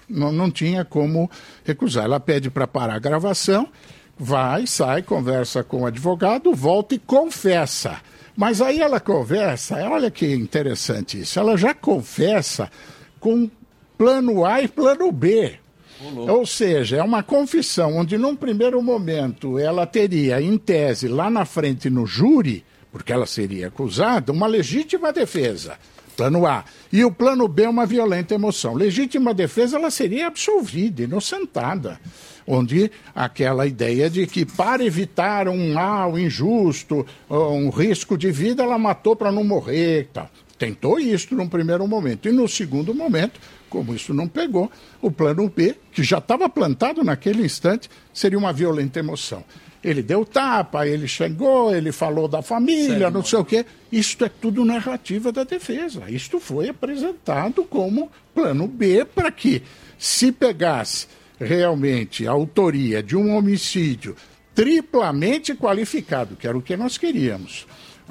Não tinha como recusar. Ela pede para parar a gravação, vai, sai, conversa com o advogado, volta e confessa. Mas aí ela conversa, olha que interessante isso, ela já confessa com plano A e plano B. Ou seja, é uma confissão onde num primeiro momento ela teria, em tese, lá na frente no júri, porque ela seria acusada, uma legítima defesa, plano A. E o plano B, uma violenta emoção. Legítima defesa, ela seria absolvida, inocentada. Onde aquela ideia de que para evitar um mal injusto, um risco de vida, ela matou para não morrer e tal. Tentou isso num primeiro momento. E no segundo momento, como isso não pegou, o plano B, que já estava plantado naquele instante, seria uma violenta emoção. Ele deu tapa, ele chegou, ele falou da família, não sei o quê. Isto é tudo narrativa da defesa. Isto foi apresentado como plano B para que, se pegasse realmente a autoria de um homicídio triplamente qualificado, que era o que nós queríamos.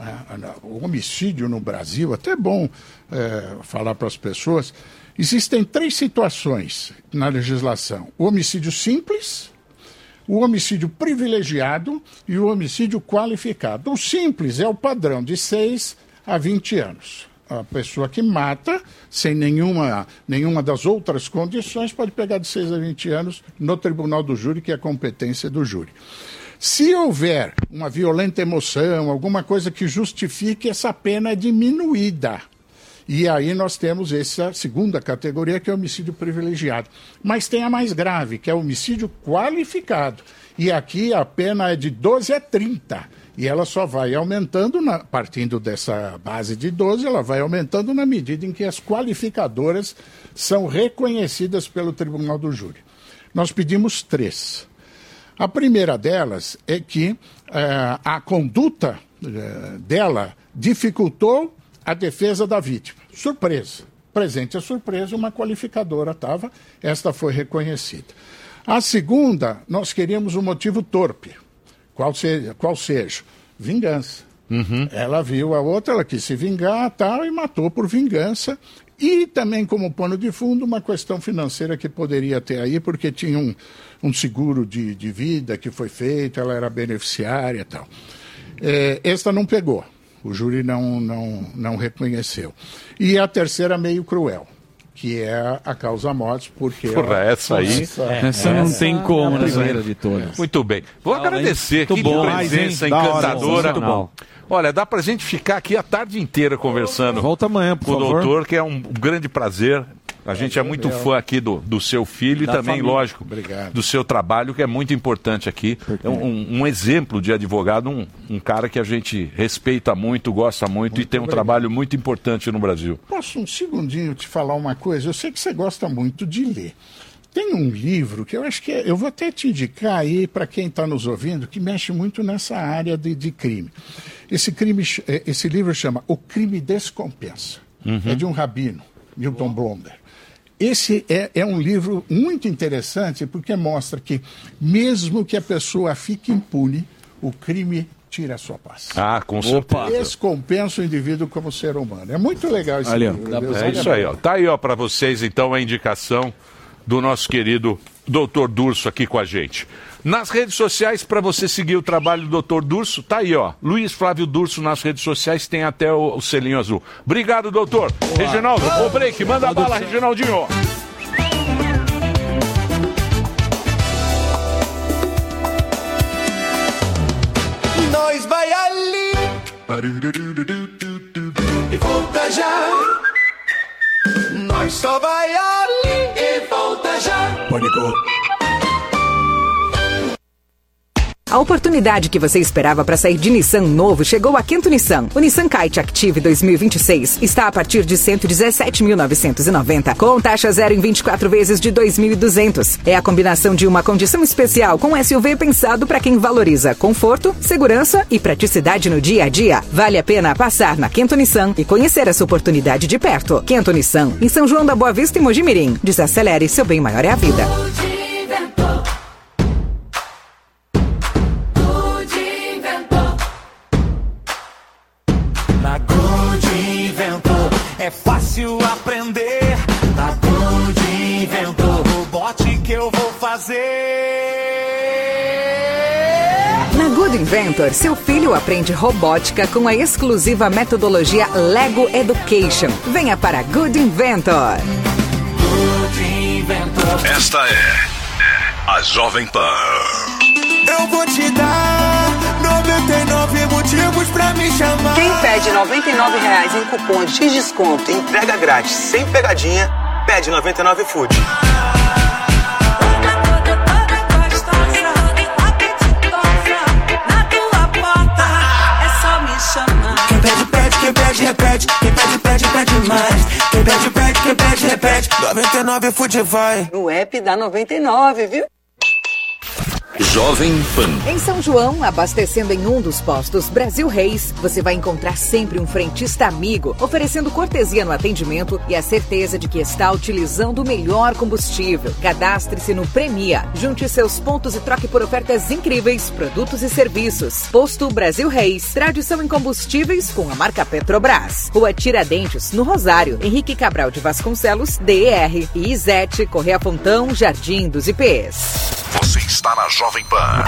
O homicídio no Brasil, até é bom falar para as pessoas, existem 3 situações na legislação. O homicídio simples, o homicídio privilegiado e o homicídio qualificado. O simples é o padrão de 6 a 20 anos. A pessoa que mata, sem nenhuma das outras condições, pode pegar de 6 a 20 anos no tribunal do júri, que é a competência do júri. Se houver uma violenta emoção, alguma coisa que justifique, essa pena é diminuída. E aí nós temos essa segunda categoria, que é o homicídio privilegiado. Mas tem a mais grave, que é o homicídio qualificado. E aqui a pena é de 12 a 30. E ela só vai aumentando, partindo dessa base de 12, ela vai aumentando na medida em que as qualificadoras são reconhecidas pelo Tribunal do Júri. Nós pedimos 3. A primeira delas é que a conduta dela dificultou a defesa da vítima. Surpresa. Presente a surpresa, uma qualificadora estava, esta foi reconhecida. A segunda, nós queríamos um motivo torpe. Qual seja? Vingança. Uhum. Ela viu a outra, ela quis se vingar tal, e matou por vingança. E também, como pano de fundo, uma questão financeira que poderia ter aí, porque tinha um seguro de vida que foi feito, ela era beneficiária e tal. Esta não pegou. O júri não reconheceu. E a terceira, meio cruel, que é a causa-morte, porque... essa aí... Essa não tem como, né? Primeira de todas. Muito bem. Vou agradecer aqui de presença encantadora. Muito bom. Olha, dá pra gente ficar aqui a tarde inteira conversando. Volta amanhã, por favor. Com o doutor, que é um grande prazer. A gente é muito fã aqui do seu filho e também, família. Lógico, do seu trabalho, que é muito importante aqui. É um exemplo de advogado, um cara que a gente respeita muito, gosta muito e tem um trabalho muito importante no Brasil. Posso um segundinho te falar uma coisa? Eu sei que você gosta muito de ler. Tem um livro que eu acho que eu vou até te indicar aí para quem está nos ouvindo, que mexe muito nessa área de crime. Esse livro chama O Crime Descompensa. É de um rabino, Milton Blonder. Esse é um livro muito interessante porque mostra que, mesmo que a pessoa fique impune, o crime tira a sua paz. Ah, com certeza. Descompensa o indivíduo como ser humano. É muito legal esse livro. É isso aí, ó. Tá aí, ó, para vocês, então, a indicação do nosso querido Dr. Durso aqui com a gente. Nas redes sociais, para você seguir o trabalho do Dr. Durso, tá aí, ó. Luiz Flávio Durso nas redes sociais, tem até o selinho azul. Obrigado, doutor. Olá. Reginaldo, o break, manda a bala, Reginaldinho. Nós vai ali e volta já. Nós só vai ali e volta já. Pânico. A oportunidade que você esperava para sair de Nissan novo chegou a Quinto Nissan. O Nissan Kite Active 2026 está a partir de R$ 117.990, com taxa zero em 24 vezes de R$ 2.200. É a combinação de uma condição especial com SUV pensado para quem valoriza conforto, segurança e praticidade no dia a dia. Vale a pena passar na Quinto Nissan e conhecer essa oportunidade de perto. Quinto Nissan, em São João da Boa Vista e Mojimirim. Desacelere, seu bem maior é a vida. É fácil aprender, na Good Inventor. fazer. Na Good Inventor, seu filho aprende robótica com a exclusiva metodologia Lego Education. Venha para Good Inventor. Good Inventor. Esta é a Jovem Pan. Eu vou te dar 99 motivos pra me chamar. Quem pede R$99 em cupons de desconto e entrega grátis sem pegadinha, pede 99 Food. Quem pede, pede, quem pede, repete. Quem pede, pede, pede mais. Quem pede, pede, quem pede, repete. 99 Food vai. No app dá 99, viu? Jovem Pan. Em São João, abastecendo em um dos postos Brasil Reis, você vai encontrar sempre um frentista amigo, oferecendo cortesia no atendimento e a certeza de que está utilizando o melhor combustível. Cadastre-se no Premia, junte seus pontos e troque por ofertas incríveis, produtos e serviços. Posto Brasil Reis, tradição em combustíveis com a marca Petrobras. Rua Tiradentes, no Rosário, Henrique Cabral de Vasconcelos, DR, e Izete, Correia Fontão, Jardim dos IPs. Você está na Jovem Pan.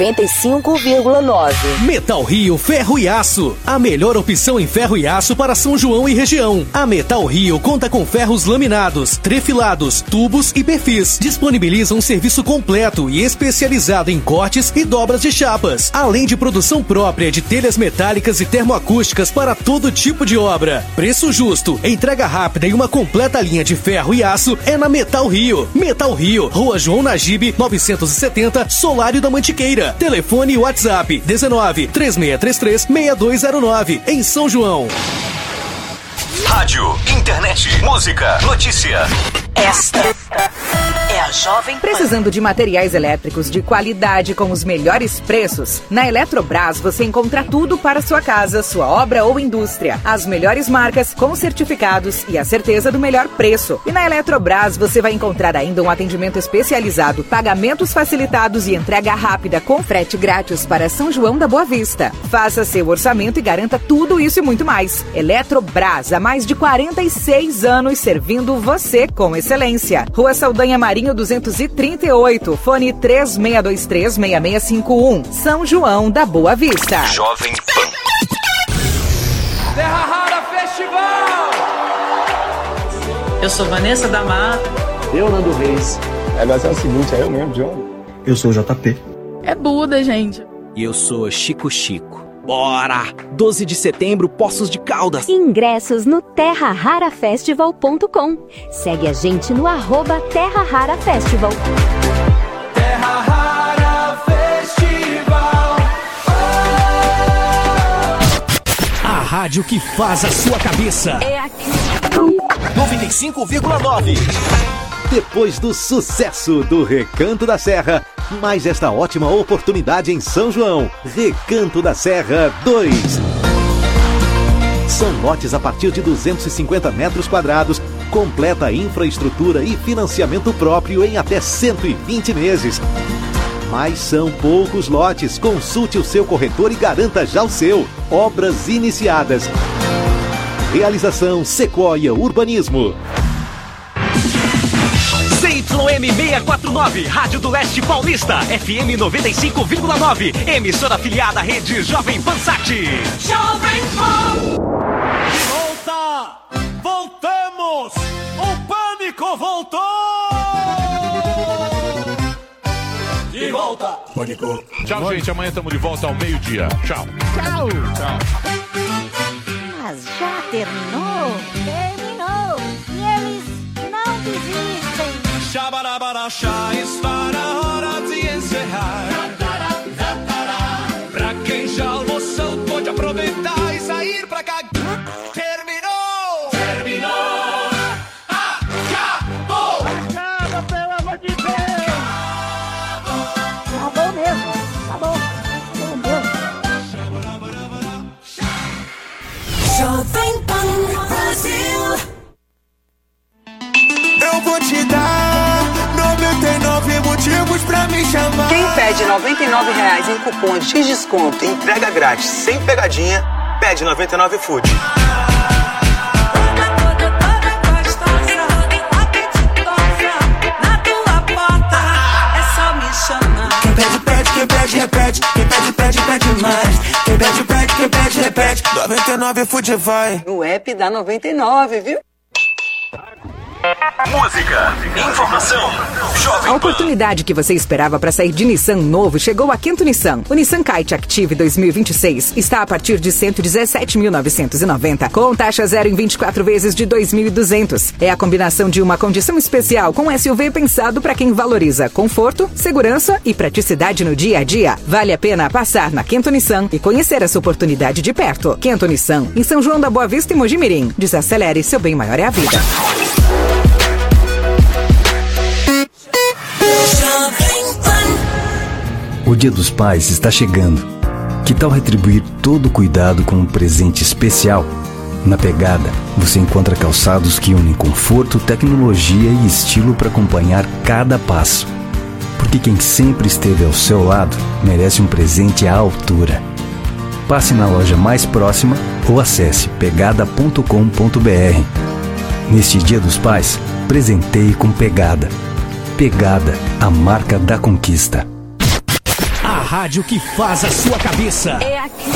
95,9. Metal Rio Ferro e Aço. A melhor opção em ferro e aço para São João e região. A Metal Rio conta com ferros laminados, trefilados, tubos e perfis. Disponibiliza um serviço completo e especializado em cortes e dobras de chapas. Além de produção própria de telhas metálicas e termoacústicas para todo tipo de obra. Preço justo, entrega rápida e uma completa linha de ferro e aço é na Metal Rio. Metal Rio, Rua João Nagibe, 970, Solário da Mantiqueira. Telefone e WhatsApp 19 3633 6209 em São João. Rádio, internet, música, notícia. Esta é a Jovem Pan. Precisando de materiais elétricos de qualidade com os melhores preços? Na Eletrobras você encontra tudo para sua casa, sua obra ou indústria. As melhores marcas, com certificados e a certeza do melhor preço. E na Eletrobras você vai encontrar ainda um atendimento especializado, pagamentos facilitados e entrega rápida com frete grátis para São João da Boa Vista. Faça seu orçamento e garanta tudo isso e muito mais. Eletrobras, há mais de 46 anos servindo você com excelência. Rua Saldanha Marinho 238, fone 3623-6651, São João da Boa Vista. Jovem Pan. Terra Rara Festival. Eu sou Vanessa da Mata. Eu, Nando Reis. Mas é o seguinte, é eu mesmo, John. Eu sou o JP. É Buda, gente. E eu sou Chico Chico. Bora! 12 de setembro, Poços de Caldas. Ingressos no terrararafestival.com. Segue a gente no @Terra Rara Festival. Terra Rara Festival. A rádio que faz a sua cabeça. É aqui. 95,9. Depois do sucesso do Recanto da Serra, mais esta ótima oportunidade em São João. Recanto da Serra 2. São lotes a partir de 250 metros quadrados, completa infraestrutura e financiamento próprio em até 120 meses. Mas são poucos lotes. Consulte o seu corretor e garanta já o seu. Obras iniciadas. Realização Sequoia Urbanismo. CYM 649, Rádio do Leste Paulista, FM 95,9, emissora afiliada à rede Jovem Pan Sat. Jovem Pan. De volta! Voltamos! O pânico voltou! De volta! Pânico. Tchau, gente. Amanhã estamos de volta ao meio-dia. Tchau. Tchau! Tchau! Mas já terminou? Terminou! E eles não desistem! Xabarabarachá, está na hora de encerrar. Pra quem já almoçou, pode aproveitar e sair pra cá. Terminou! Terminou! Acabou! Acaba, pelo amor de Deus! Acabou mesmo! Acabou! Meu Deus! Jovem Pan Brasil. Eu vou te dar 99 motivos pra me chamar. Quem pede R$99 em cupons de desconto e entrega grátis sem pegadinha, pede 99 Food. 99 Food vai. No app da 99, viu? Música, informação, Jovem A oportunidade que você esperava para sair de Nissan novo chegou a Quinto Nissan. O Nissan Kite Active 2026 está a partir de 117.990, com taxa zero em 24 vezes de 2.200. É a combinação de uma condição especial com SUV pensado para quem valoriza conforto, segurança e praticidade no dia a dia. Vale a pena passar na Quinto Nissan e conhecer essa oportunidade de perto. Quinto Nissan, em São João da Boa Vista e Mojimirim. Desacelere, seu bem maior é a vida. O Dia dos Pais está chegando. Que tal retribuir todo o cuidado com um presente especial? Na Pegada, você encontra calçados que unem conforto, tecnologia e estilo para acompanhar cada passo. Porque quem sempre esteve ao seu lado merece um presente à altura. Passe na loja mais próxima ou acesse pegada.com.br. Neste Dia dos Pais, presenteie com Pegada. Pegada, a marca da conquista. A rádio que faz a sua cabeça. É aqui.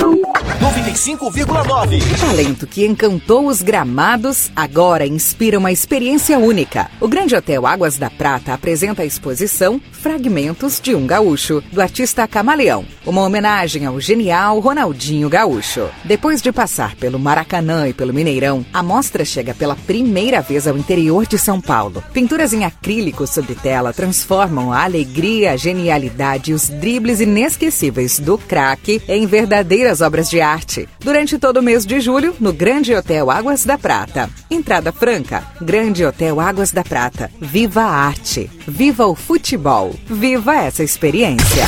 95,9. Talento que encantou os gramados, agora inspira uma experiência única. O Grande Hotel Águas da Prata apresenta a exposição Fragmentos de um Gaúcho, do artista Camaleão. Uma homenagem ao genial Ronaldinho Gaúcho. Depois de passar pelo Maracanã e pelo Mineirão, a mostra chega pela primeira vez ao interior de São Paulo. Pinturas em acrílico sobre tela transformam a alegria, a genialidade e os dribles inesquecíveis do craque em verdadeiras obras de arte. Durante todo o mês de julho, no Grande Hotel Águas da Prata. Entrada franca. Grande Hotel Águas da Prata. Viva a arte. Viva o futebol. Viva essa experiência.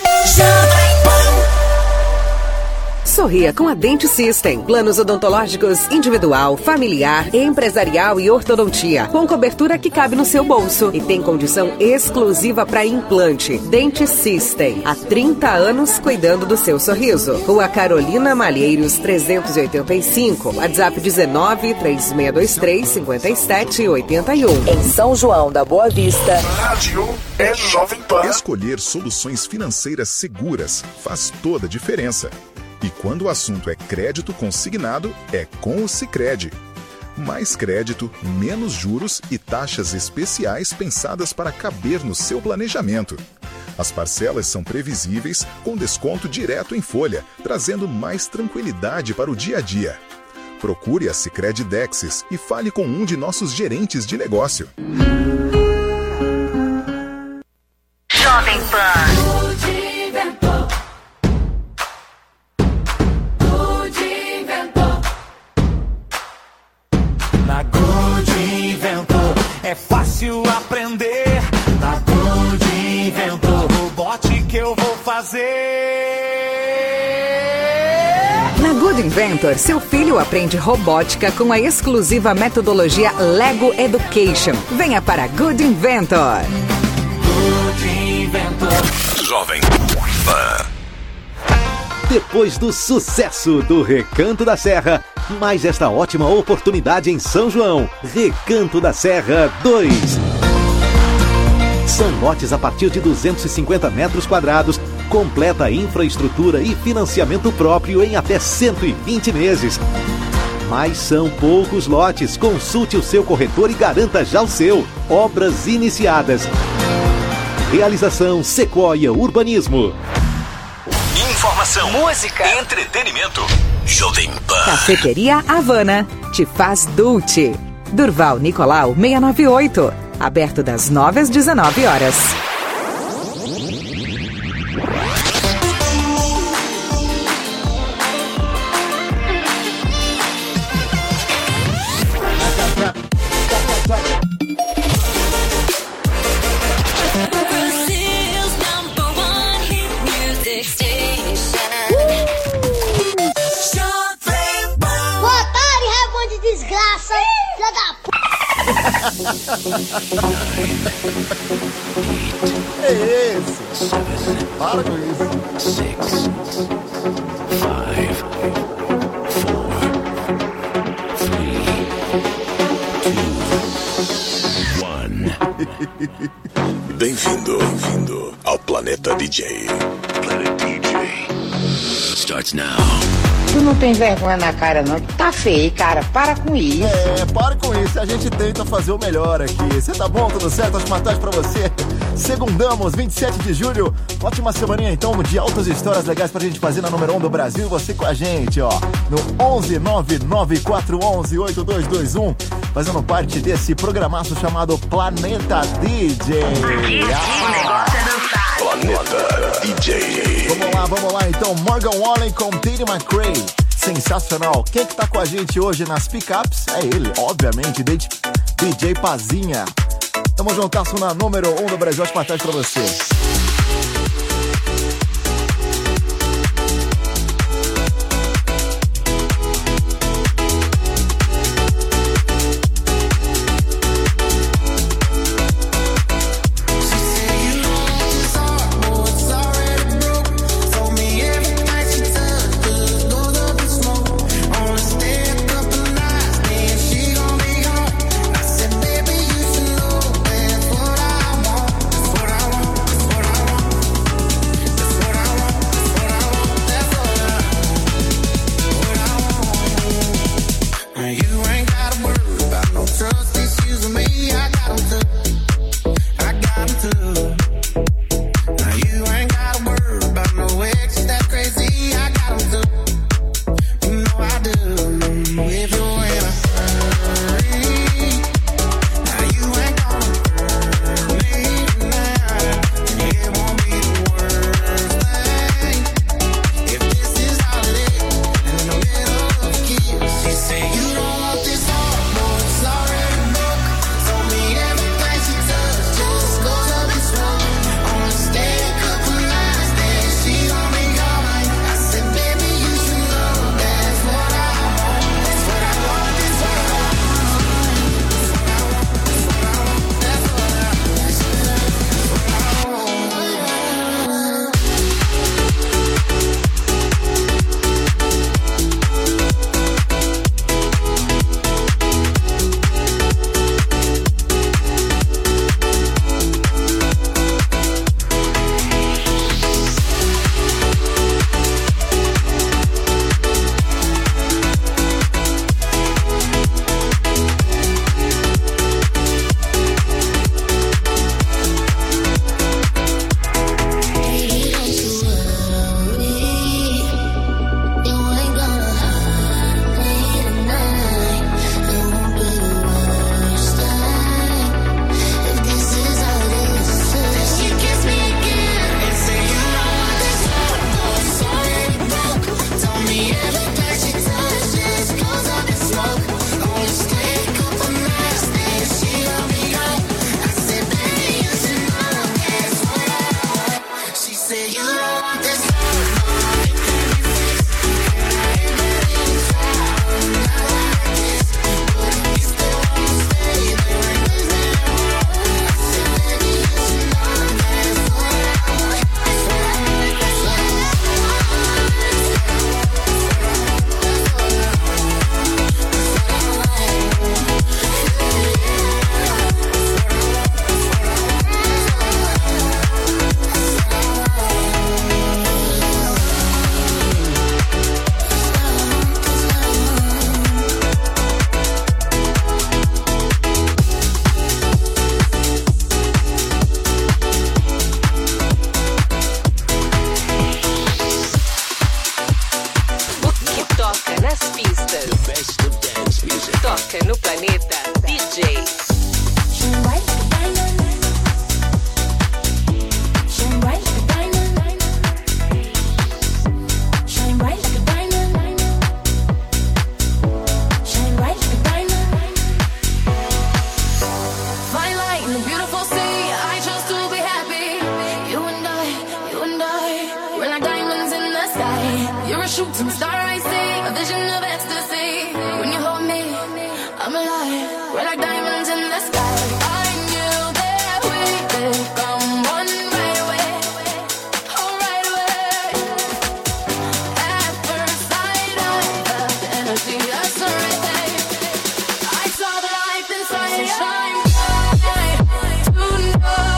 Sorria com a Dente System. Planos odontológicos individual, familiar, empresarial e ortodontia. Com cobertura que cabe no seu bolso. E tem condição exclusiva para implante. Dente System. Há 30 anos cuidando do seu sorriso. Rua Carolina Malheiros 385. WhatsApp 19 3623 5781. Em São João da Boa Vista. Rádio é Jovem Pan. Escolher soluções financeiras seguras faz toda a diferença. E quando o assunto é crédito consignado, é com o Sicredi. Mais crédito, menos juros e taxas especiais pensadas para caber no seu planejamento. As parcelas são previsíveis, com desconto direto em folha, trazendo mais tranquilidade para o dia a dia. Procure a Sicredi Dexis e fale com um de nossos gerentes de negócio. Jovem Pan. Na Good Inventor é fácil aprender. Na Good Inventor, robot que eu vou fazer. Na Good Inventor, seu filho aprende robótica com a exclusiva metodologia Lego Education. Venha para Good Inventor. Good Inventor. Jovem Pan. Depois do sucesso do Recanto da Serra, mais esta ótima oportunidade em São João. Recanto da Serra 2. São lotes a partir de 250 metros quadrados, completa infraestrutura e financiamento próprio em até 120 meses. Mas são poucos lotes. Consulte o seu corretor e garanta já o seu. Obras iniciadas. Realização Sequoia Urbanismo. Informação, música, entretenimento. Jovem Pan. Cafeteria Havana te faz Dulce. Durval Nicolau 698. Aberto das 9 às 19 horas. É esse? Para com isso. 6, 5, 4, 3, 2, 1. Bem-vindo ao Planeta DJ. Planet DJ starts now. Tu não tem vergonha na cara não, tu tá feio, cara, para com isso. Para com isso, a gente tenta fazer o melhor aqui. Você tá bom, tudo certo? Ótima tarde pra você. Segundamos, 27 de julho, ótima semaninha então, de altas histórias legais pra gente fazer na número 1 do Brasil. Você com a gente, ó, no 11994118221, fazendo parte desse programaço chamado Planeta DJ. Planeta DJ. Vamos lá então, Morgan Wallen com Tate McRae. Sensacional. Quem que tá com a gente hoje nas pickups? É ele, obviamente, DJ Pazinha. Tamo juntasso na número 1 do Brasil. Ótima tarde pra você. Toca no Planeta DJ. Shooting star, I see a vision of ecstasy. When you hold me, I'm alive. We're like diamonds in the sky. I knew that we could come one right away. Oh, right away. At first sight, I felt the energy. That's the right thing. I saw the life inside. So shine bright tonight.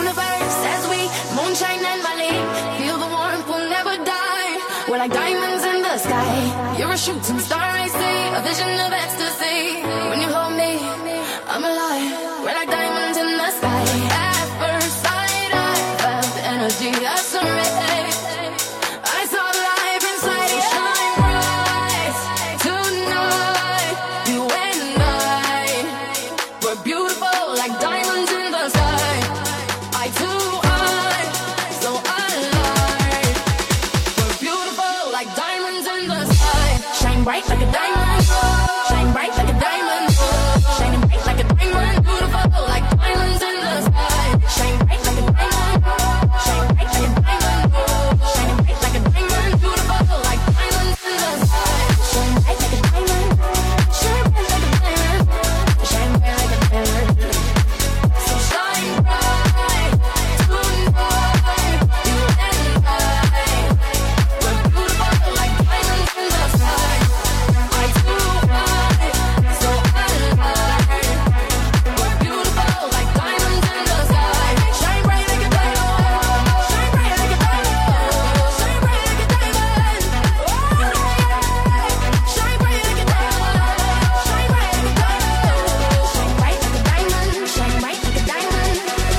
universe as we moonshine and Mali. Feel the warmth, we'll never die. We're like diamonds in the sky. You're a shooting star, I see, a vision of ecstasy. When you hold me, I'm alive. We're like diamonds in the sky. At first sight, I felt the energy of sun rays. I saw the life inside you. Shine bright tonight. You and I, we're beautiful like diamonds in the sky. Eye to eye, so alive. We're beautiful like diamonds in the sky. Shine bright like a diamond. Shine bright like a diamond. Shining bright like a diamond. Beautiful like diamonds in the sky. Shine bright like a diamond. Shine bright like a diamond. Shining bright like a diamond. Beautiful like diamonds in the sky. Shine bright like a diamond. Shine bright like a diamond. Shine bright like a diamond. So shine bright tonight. You and I, we're beautiful like diamonds in the sky. Eye to eye, so alive. We're beautiful like diamonds in the sky. Shine bright like a diamond. Shine bright like a diamond. Shine bright like a diamond. Oh yeah. Shine bright like a diamond. Shine bright like a diamond. Shine bright like a diamond. Shine bright like a diamond.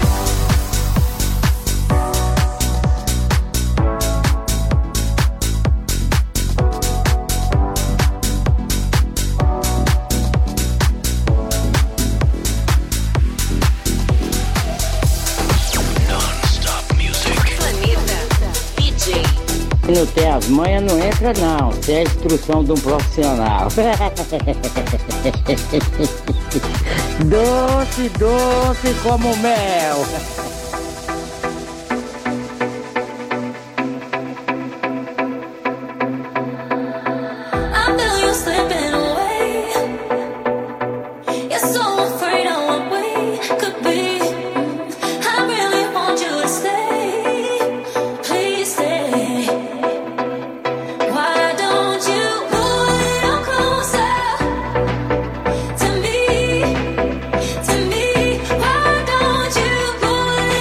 Planeta DJ. Se não tem as manhas, não entra não. Tem a instrução de um profissional. Doce, doce como mel. I feel you slipping away. You're so afraid of what we could be. I really want you to stay. Please stay. Why don't you pull a little closer to me? To me. Why don't you pull a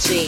DJ.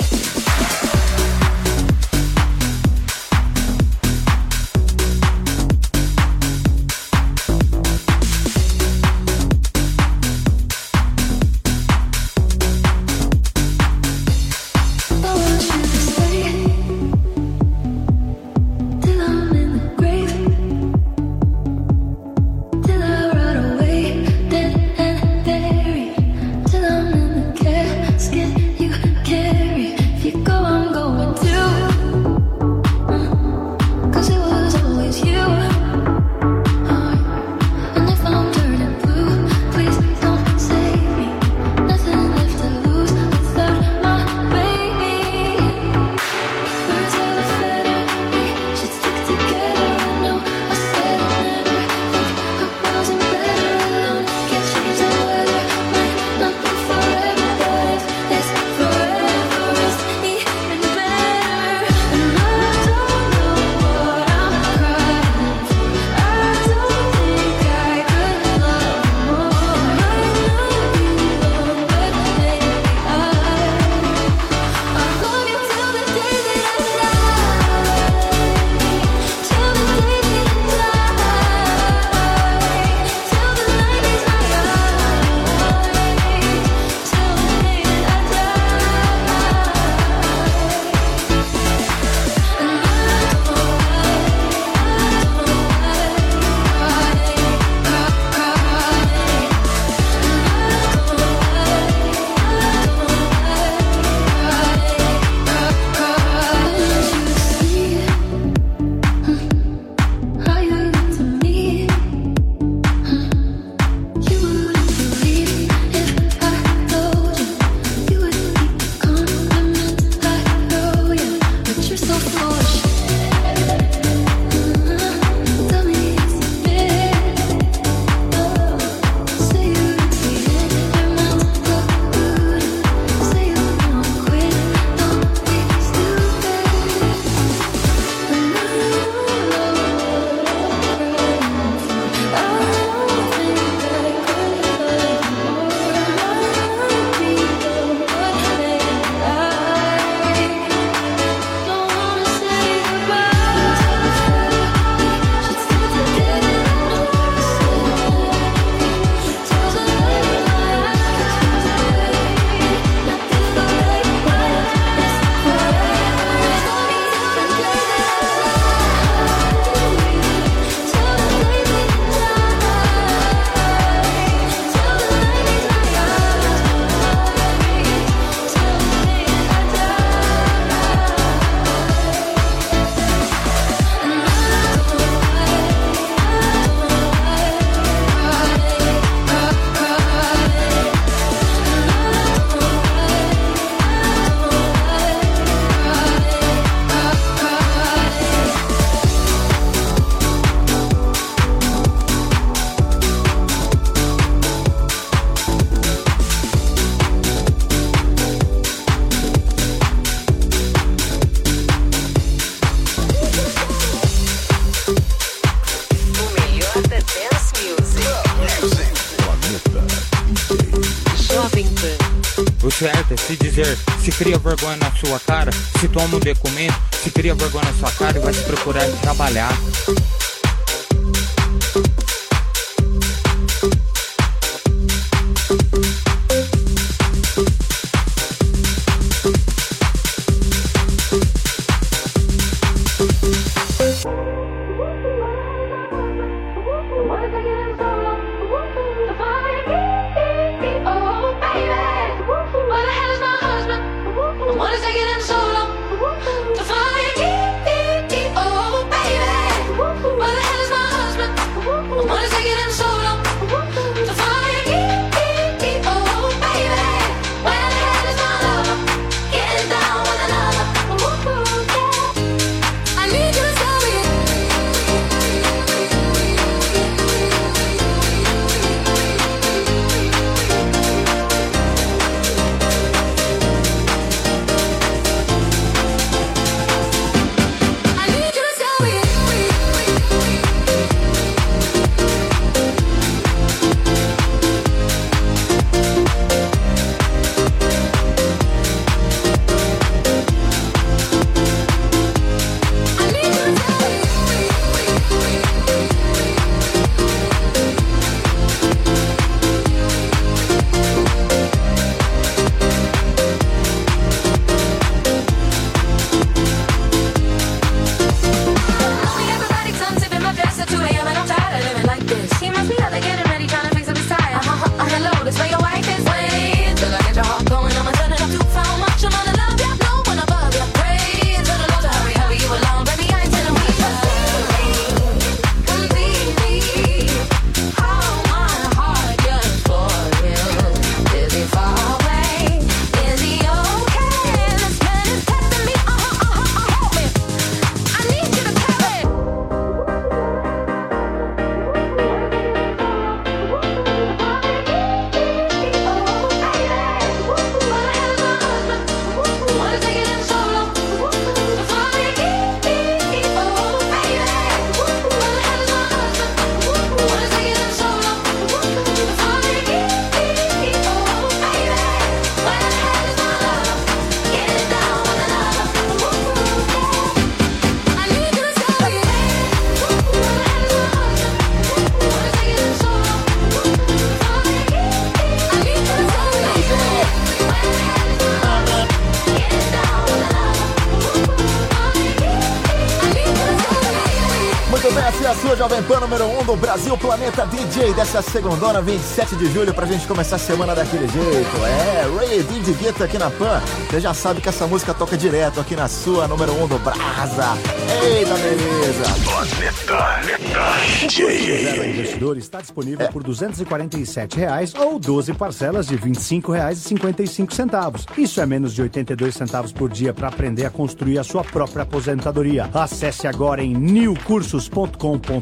O certo é se dizer, se cria vergonha na sua cara, se toma um documento, se cria vergonha na sua cara e vai se procurar trabalhar. Jovem Pan número 1 do Brasil, Planeta DJ, dessa segundona, 27 de julho, pra gente começar a semana daquele jeito. Ray DJ Guetta aqui na Pan. Você já sabe que essa música toca direto aqui na sua, número 1 do Brasa. Eita, beleza. Planeta DJ. Investidor está disponível por R$ 247 ou 12 parcelas de R$ 25,55. Isso é menos de 82 centavos por dia para aprender a construir a sua própria aposentadoria. Acesse agora em newcursos.com.br.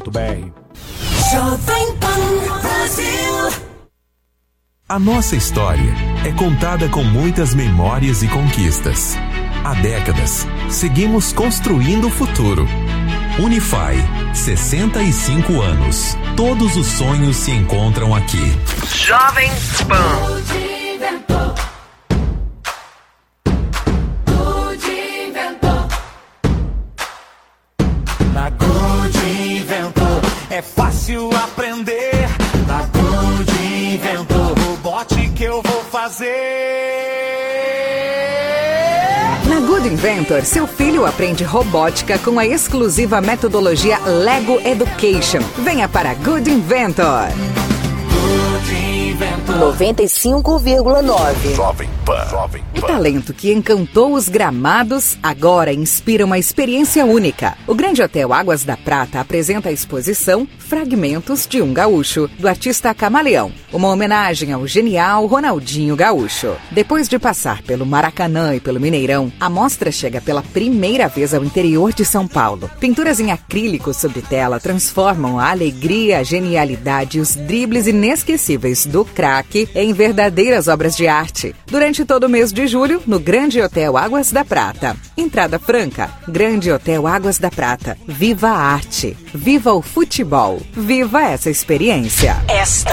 Jovem Pan Brasil. A nossa história é contada com muitas memórias e conquistas. Há décadas, seguimos construindo o futuro. Unify, 65 anos. Todos os sonhos se encontram aqui. Jovem Pan. Na Good Inventor é fácil aprender. Na Good Inventor, o bote que eu vou fazer. Na Good Inventor, seu filho aprende robótica com a exclusiva metodologia Lego Education. Venha para Good Inventor. 95,9. Jovem Pan. O talento que encantou os gramados agora inspira uma experiência única. O Grande Hotel Águas da Prata apresenta a exposição Fragmentos de um Gaúcho, do artista Camaleão, uma homenagem ao genial Ronaldinho Gaúcho. Depois de passar pelo Maracanã e pelo Mineirão, a mostra chega pela primeira vez ao interior de São Paulo. Pinturas em acrílico sobre tela transformam a alegria, a genialidade e os dribles inesquecíveis do craque em verdadeiras obras de arte. Durante todo o mês de julho, no Grande Hotel Águas da Prata. Entrada franca. Grande Hotel Águas da Prata. Viva a arte. Viva o futebol. Viva essa experiência. Esta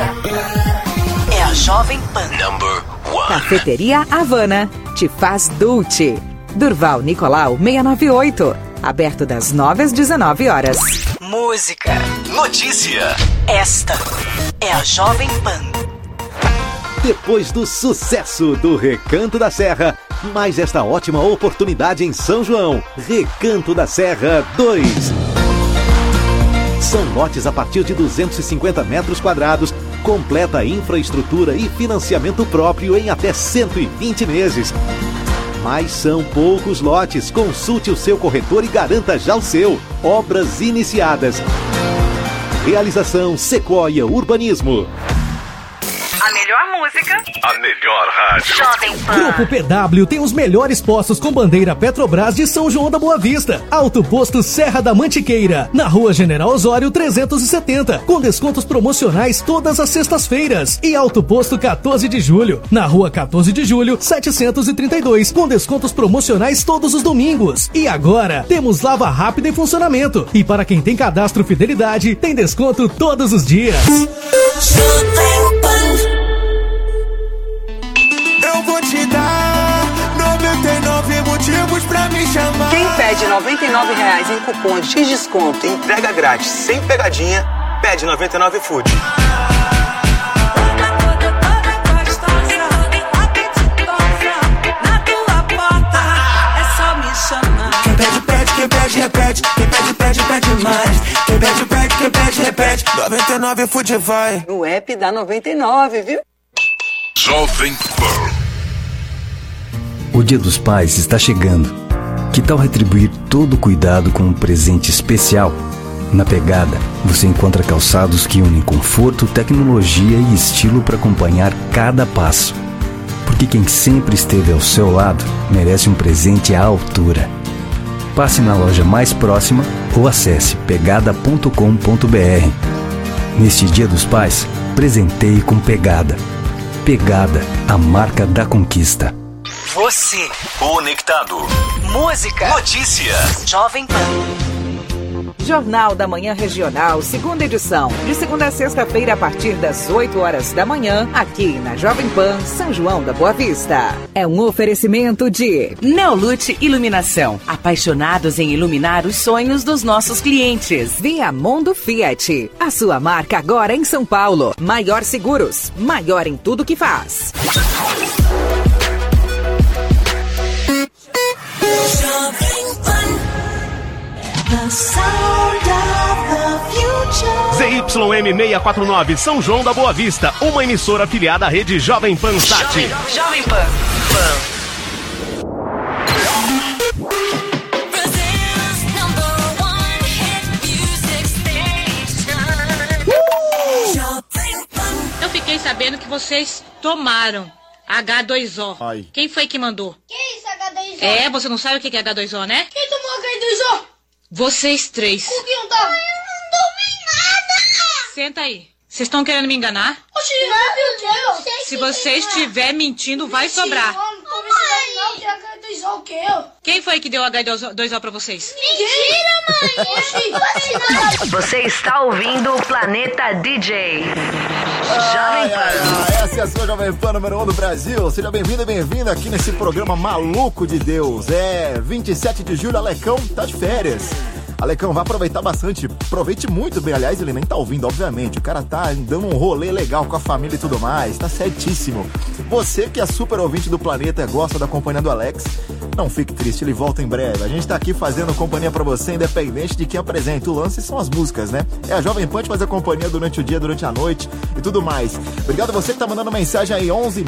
é a Jovem Pan. Number 1. Cafeteria Havana. Te faz Dulce. Durval Nicolau 698. Aberto das 9 às 19 horas. Música. Notícia. Esta é a Jovem Pan. Depois do sucesso do Recanto da Serra, mais esta ótima oportunidade em São João. Recanto da Serra 2. São lotes a partir de 250 metros quadrados, completa infraestrutura e financiamento próprio em até 120 meses. Mas são poucos lotes. Consulte o seu corretor e garanta já o seu. Obras iniciadas. Realização Sequoia Urbanismo. A melhor música. A melhor rádio. Jovem Pan. Grupo PW tem os melhores postos com bandeira Petrobras de São João da Boa Vista. Alto Posto Serra da Mantiqueira, na Rua General Osório 370, com descontos promocionais todas as sextas-feiras. E Alto Posto 14 de Julho, na Rua 14 de Julho 732, com descontos promocionais todos os domingos. E agora, temos lava rápida em funcionamento. E para quem tem cadastro Fidelidade, tem desconto todos os dias. Jovem Pan. Eu vou te dar 99 motivos pra me chamar. Quem pede R$99 em cupons de desconto e entrega grátis sem pegadinha, pede 99 Food. Quem pede, pede, quem pede, repete. Quem pede, pede, pede mais. Quem pede, pede, quem pede, repete. 99 Food vai. No app dá 99, viu? Jovem Pan. O Dia dos Pais está chegando. Que tal retribuir todo o cuidado com um presente especial? Na Pegada, você encontra calçados que unem conforto, tecnologia e estilo para acompanhar cada passo. Porque quem sempre esteve ao seu lado merece um presente à altura. Passe na loja mais próxima ou acesse pegada.com.br. Neste Dia dos Pais, presenteie com Pegada. Pegada, a marca da conquista. Você, conectado. Música. Notícia. Jovem Pan. Jornal da Manhã Regional, segunda edição. De segunda a sexta-feira, a partir das 8 horas da manhã, aqui na Jovem Pan, São João da Boa Vista. É um oferecimento de Neolute Iluminação. Apaixonados em iluminar os sonhos dos nossos clientes. Viamundo Fiat. A sua marca agora em São Paulo. Maior Seguros. Maior em tudo que faz. The sound of the future. ZYM 649, São João da Boa Vista, uma emissora afiliada à rede Jovem Pan Sat. Jovem Pan. Eu fiquei sabendo que vocês tomaram H2O. Ai. Quem foi que mandou? Que isso, H2O? É, você não sabe o que é H2O, né? Quem tomou H2O? Vocês três. O que não tá? Eu não tomei nada! Senta aí. Vocês estão querendo me enganar? Oxi, meu Deus! Se você estiver mentindo, vai sobrar. Não, que H2O o quê? Quem foi que deu H2O pra vocês? Mentira, mãe! Oxi, Você está ouvindo o Planeta DJ. Jovem Pan. Essa é a sua Jovem Pan número 1 do Brasil. Seja bem-vindo e bem-vinda aqui nesse programa maluco de Deus. 27 de julho, Alecão tá de férias. Alecão, vai aproveitar bastante. Aproveite muito bem. Aliás, ele nem tá ouvindo, obviamente. O cara tá dando um rolê legal com a família e tudo mais. Tá certíssimo. Você que é super ouvinte do Planeta e gosta da companhia do Alex, não fique triste, ele volta em breve. A gente tá aqui fazendo companhia pra você, independente de quem apresenta. O lance são as músicas, né? É a Jovem Pan fazer companhia durante o dia, durante a noite e tudo mais. Obrigado a você que tá mandando mensagem aí. 11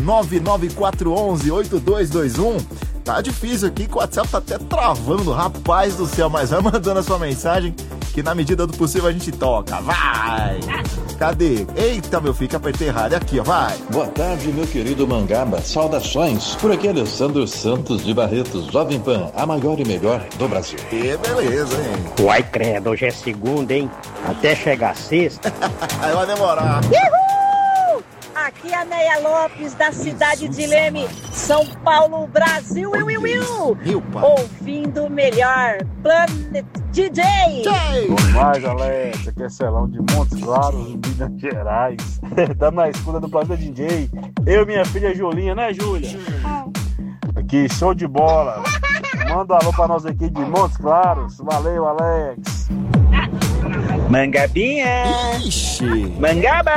99411 8221. Tá difícil aqui, que o WhatsApp tá até travando, rapaz do céu, mas vai mandando a sua mensagem, que na medida do possível a gente toca, vai! Cadê? Eita, meu filho, que apertei errado, é aqui, ó, vai! Boa tarde, meu querido Mangaba, saudações, por aqui Alessandro Santos de Barretos, Jovem Pan, a maior e melhor do Brasil. Que beleza, hein? Uai, credo, hoje é segunda, hein? Até chegar sexta. Aí vai demorar. Uhul! Aqui é a Neia Lopes, da cidade de Leme, São Paulo, Brasil. Ouvindo o melhor Planet DJ. Mais, Alex, aqui é Celão de Montes Claros, Minas Gerais. Tá na escuta do Planeta DJ. Eu e minha filha Julinha, né, Júlia? Aqui, show de bola. Manda um alô pra nós aqui de Montes Claros. Valeu, Alex. Mangabinha. Ixi. Mangaba.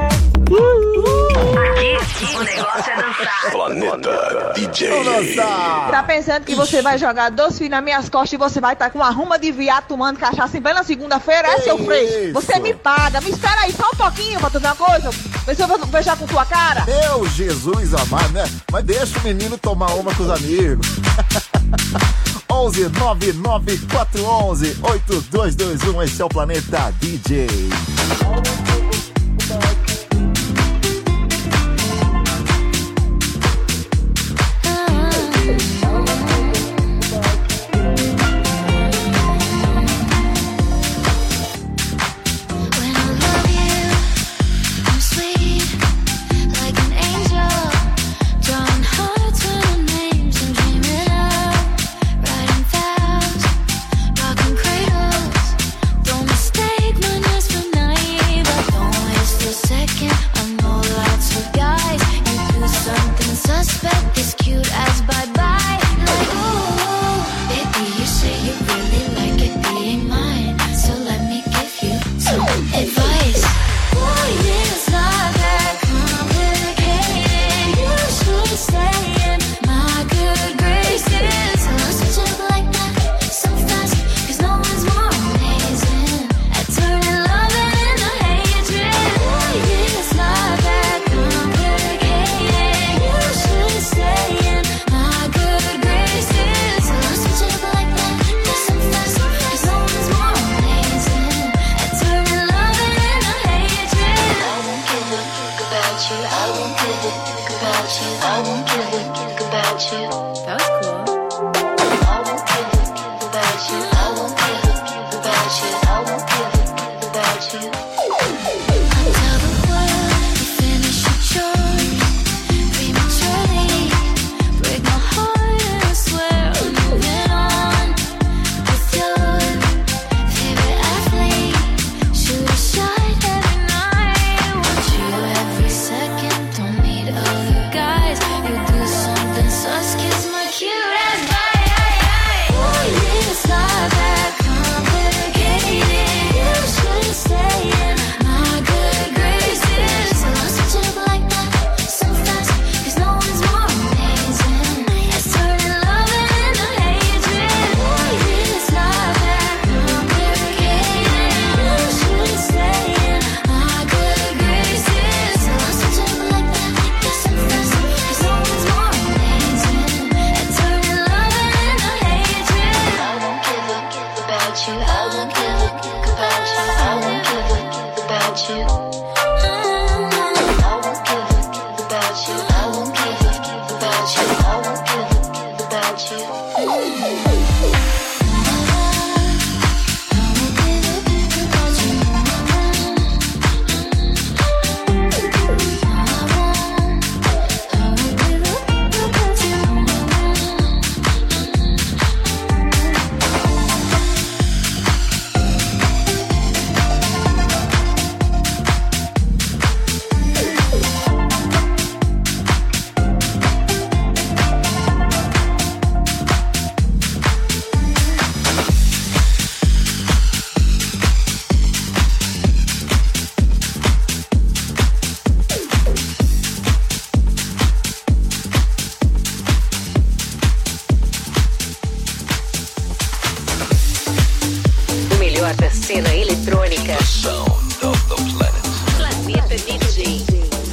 Aqui o negócio é dançar. Planeta DJ. Tá pensando que você vai jogar 2 filhos nas minhas costas e você vai estar com uma ruma de viado tomando cachaça em plena segunda-feira? É, seu freio? Você me paga. Me espera aí só um pouquinho pra tu ver uma coisa. Vê se eu vou beijar com tua cara. Meu Jesus amado, né? Mas deixa o menino tomar uma com os amigos. 11 99411 8221. Esse é o Planeta DJ. Cute cena eletrônica. The sound of the planet. Planeta DJ.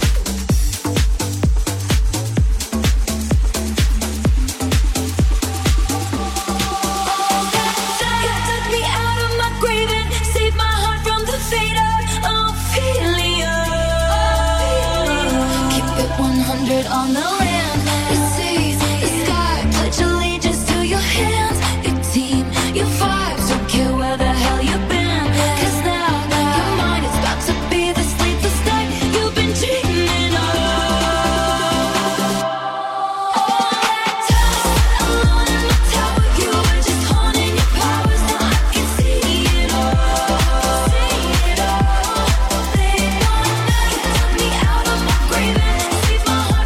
On the land, the seas, the sky, pledge allegiance to your hands, your team, your vibes, don't care where the hell you've been, 'cause now your mind is about to be the sleepless night you've been dreaming of. All that time, alone in my tower, you were just honing your powers, now I can see it all, see it all. They want you took me out of my grave and saved my heart.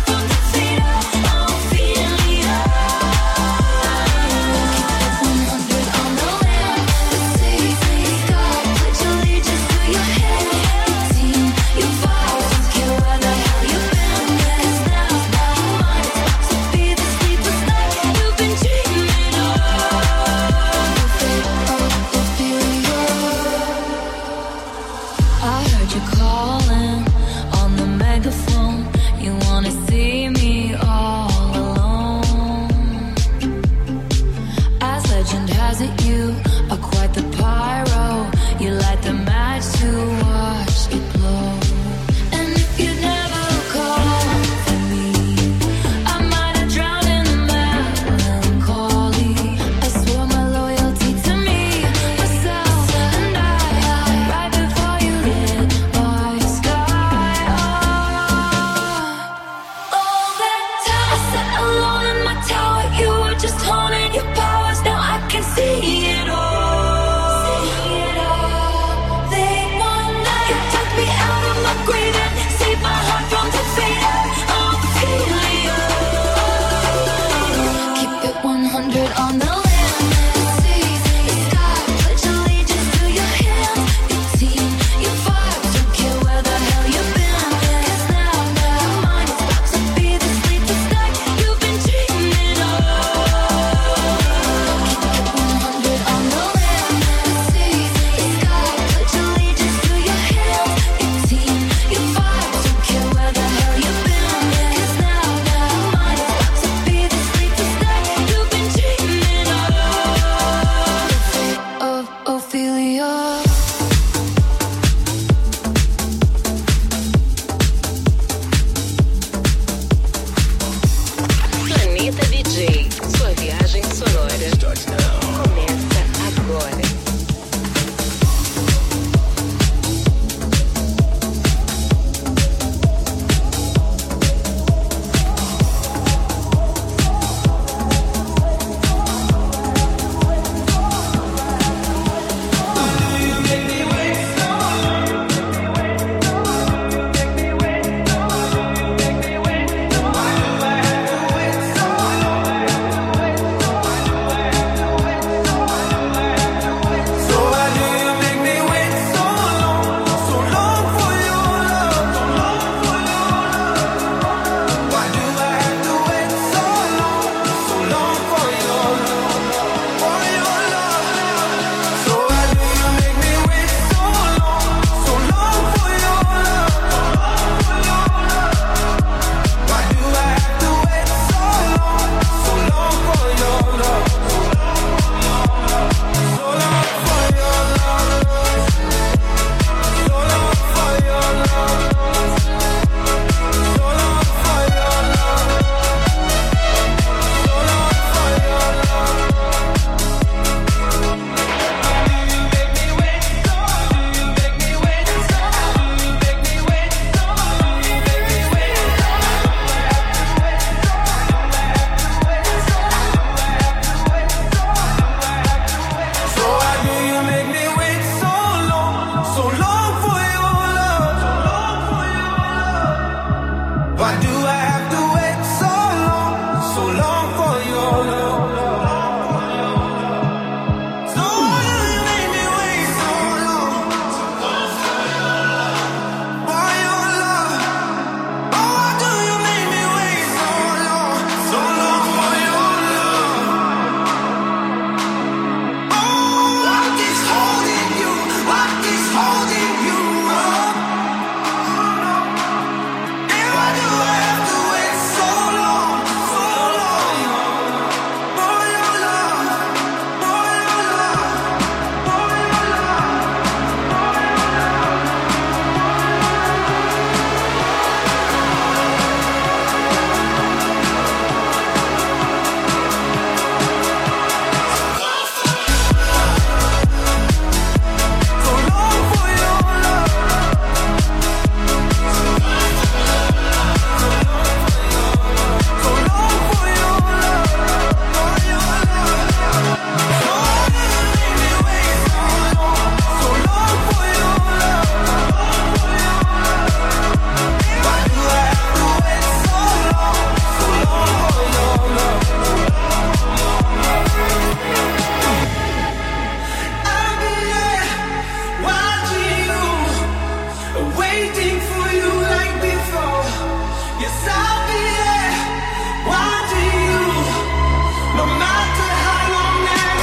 Yes, I'll be there watching you, no matter how long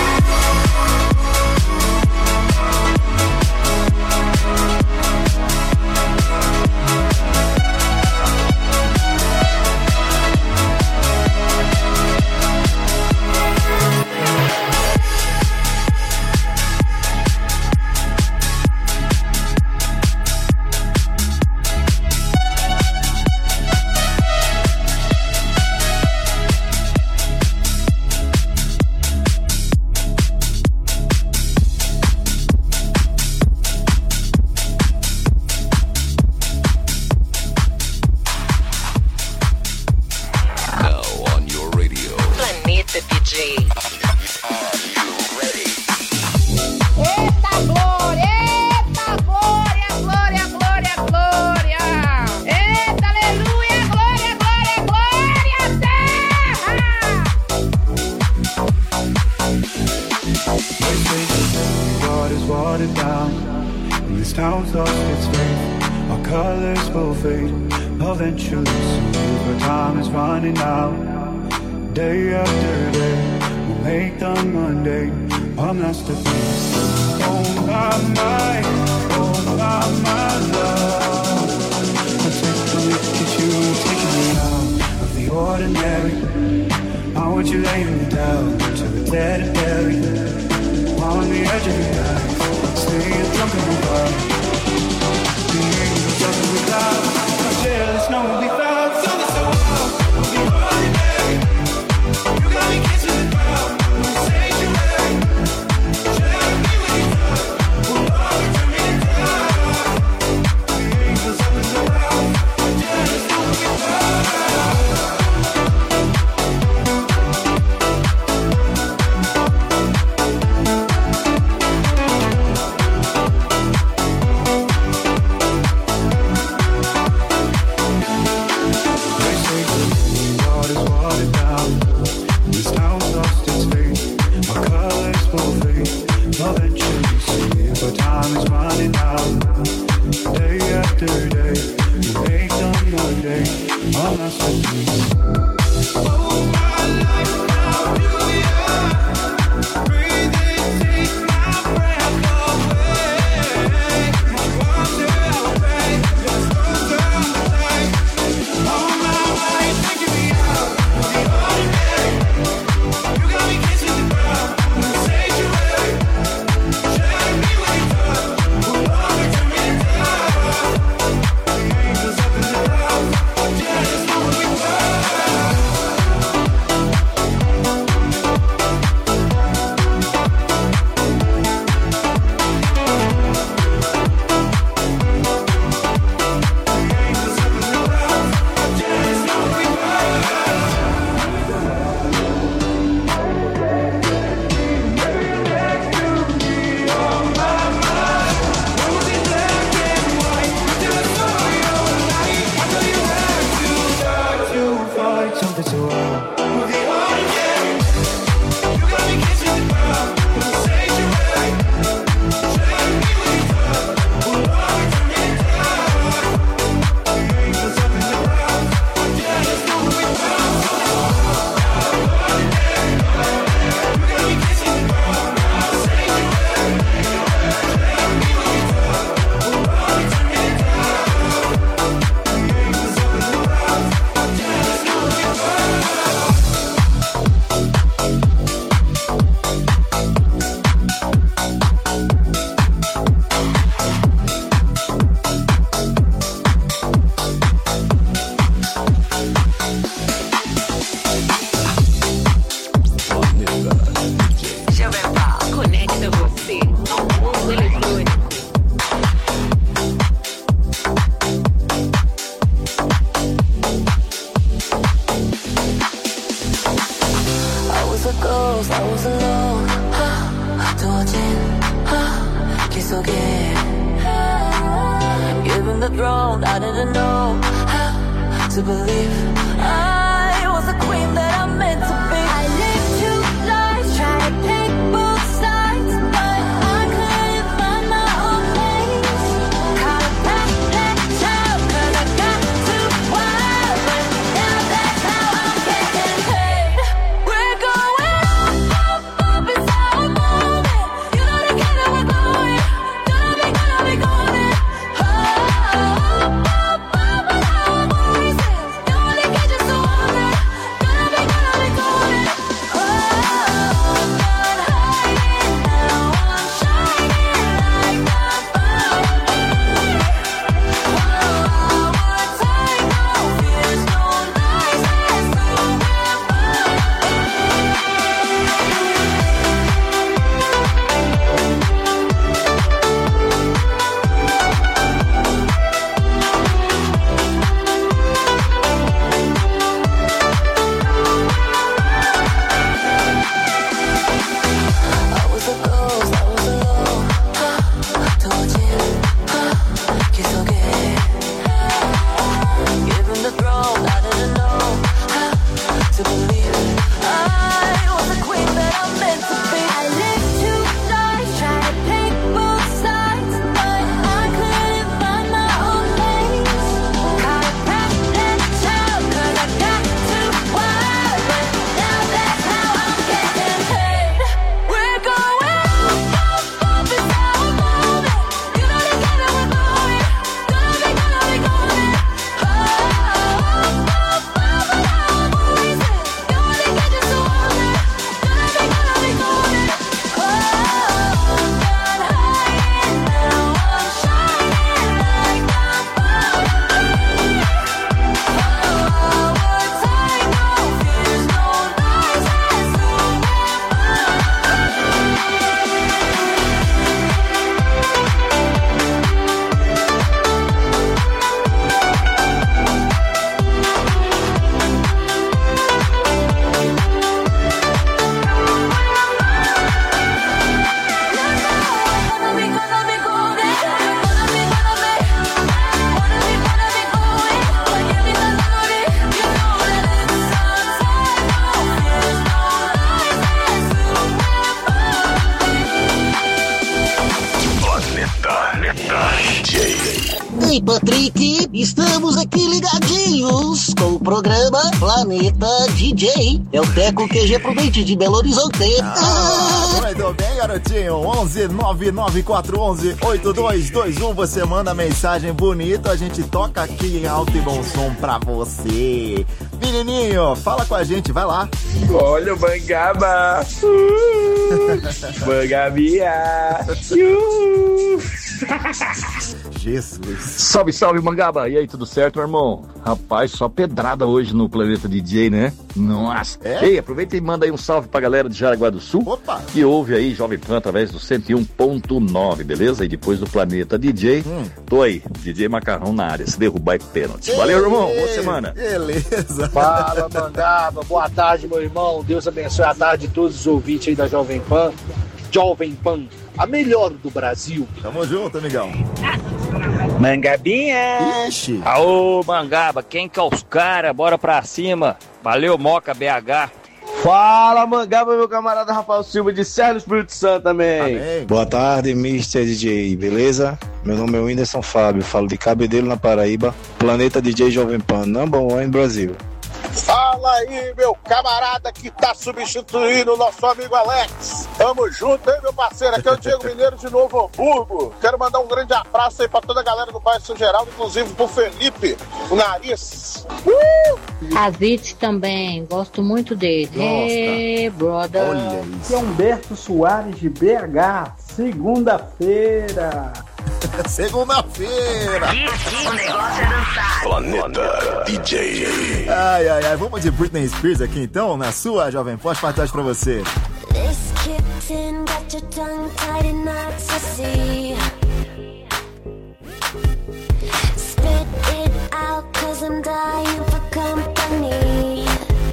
the throne. I didn't know how to believe I was the queen that I'm meant to be. I lived two lives, tried to pick both sides, but I couldn't find my own place. Caught a bad child, 'cause I got too wild. But Estamos aqui ligadinhos com o programa Planeta DJ. É o Teco QG Prudente de Belo Horizonte. Muito bem, garotinho. 11 99411 8221. Você manda mensagem bonita, a gente toca aqui em alto e bom som pra você. Menininho, fala com a gente, vai lá. Olha o Mangaba. Mangabia. Jesus. Salve, salve, Mangaba. E aí, tudo certo, meu irmão? Rapaz, só pedrada hoje no Planeta DJ, né? Nossa. Ei, aproveita e manda aí um salve pra galera de Jaraguá do Sul. Opa. Que ouve aí Jovem Pan através do 101.9, beleza? E depois do Planeta DJ, tô aí, DJ Macarrão na área. Se derrubar é pênalti. Valeu, irmão. Boa semana. Beleza. Fala, Mangaba. Boa tarde, meu irmão. Deus abençoe a tarde de todos os ouvintes aí da Jovem Pan. Jovem Pan, a melhor do Brasil. Tamo junto, amigão. Mangabinha. Ixi. Aô, Mangaba, quem que é os caras? Bora pra cima. Valeu, Moca BH. Fala, Mangaba, meu camarada Rafael Silva de Serra do Espírito Santo também. Amém. Boa tarde, Mr. DJ, beleza? Meu nome é Whindersson Fábio, falo de Cabedelo, na Paraíba. Planeta DJ Jovem Pan, number one Brasil. Fala aí, meu camarada que tá substituindo o nosso amigo Alex. Tamo junto, hein, meu parceiro? Aqui é o Diego Mineiro de Novo Hamburgo. Quero mandar um grande abraço aí pra toda a galera do bairro São Geraldo, inclusive pro Felipe, o Nariz. Avite também, gosto muito dele. Hey, brother. Olha Aqui é Humberto Soares de BH, segunda-feira. Segunda-feira. O negócio é dançar. Planeta DJ. Ai, ai, ai. Vamos de Britney Spears aqui então, na sua Jovem Pan. Parte pra você. This kitten got your tongue tied and not to see. Spit it out 'cause I'm dying for company.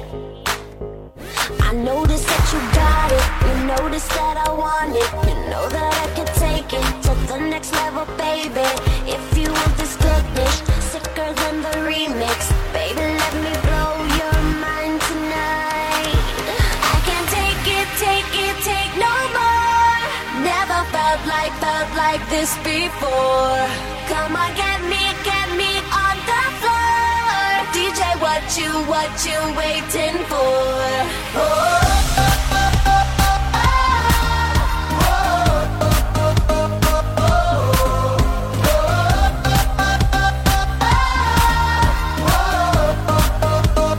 I noticed that you got it. You noticed that I want it. You know that I can take it to the next level, baby. If you want this goodness, sicker than the remix, baby, let me blow your mind tonight. I can't take no more. Never felt like this before. Come on, get me on the floor. DJ, what you waiting for? Oh.